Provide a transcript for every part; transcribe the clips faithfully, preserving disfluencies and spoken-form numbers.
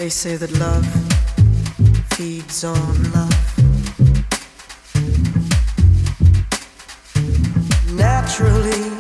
They say that love feeds on love. Naturally,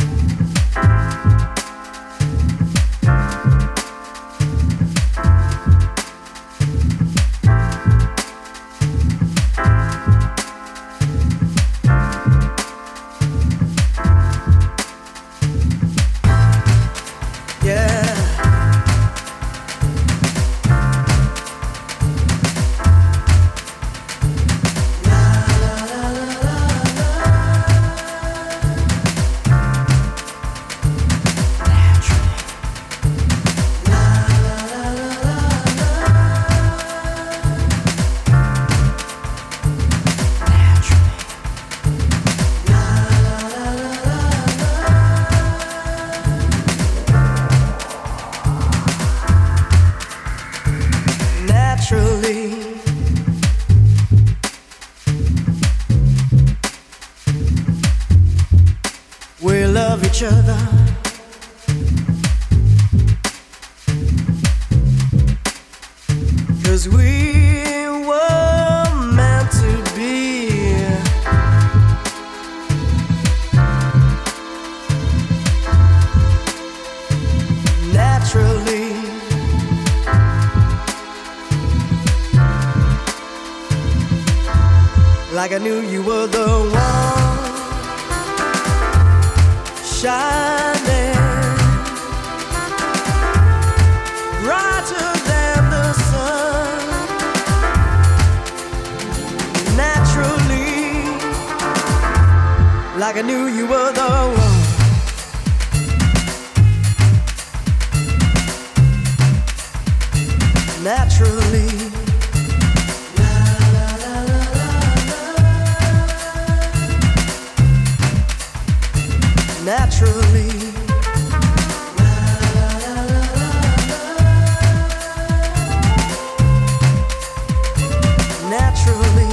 we love each other. Cause we were meant to be. Naturally, like I knew you were the one, shining brighter than the sun. Naturally, like I knew you were the one. Naturally, naturally, naturally,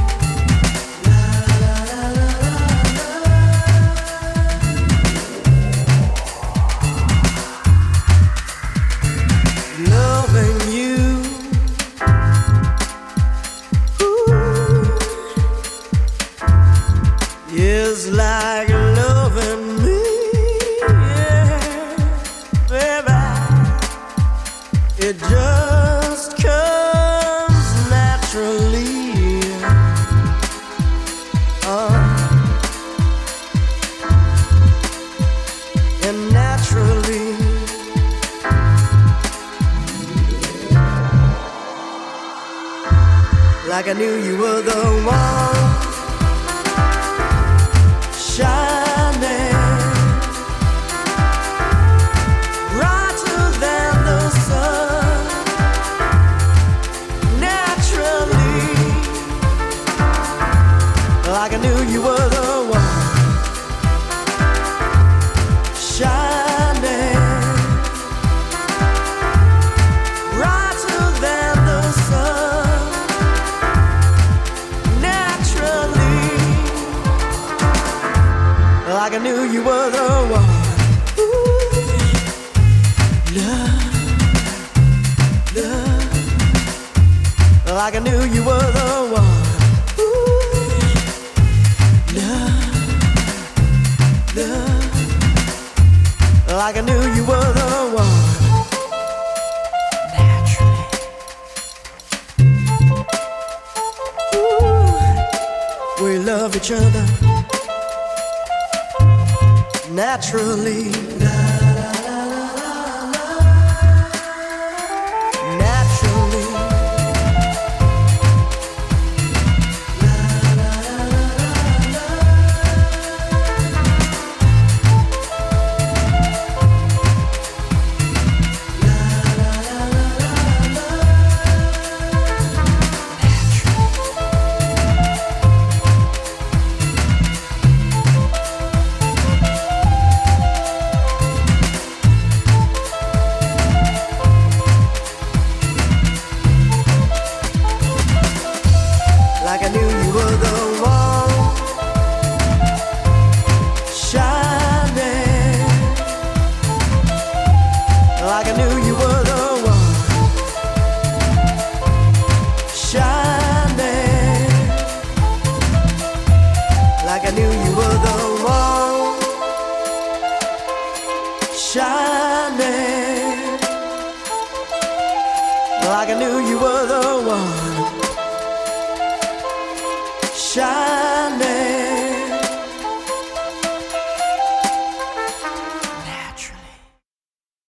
loving you, ooh, is like loving me. It just comes naturally, uh, and naturally, like I knew you were the one, shining brighter than the sun. Like I knew you were the one, shining brighter than the sun. Naturally, like I knew you were the one. Ooh, love, love, like I knew you were the one. Like I knew you were the one. Naturally, ooh, we love each other. Naturally, like I knew you were the one.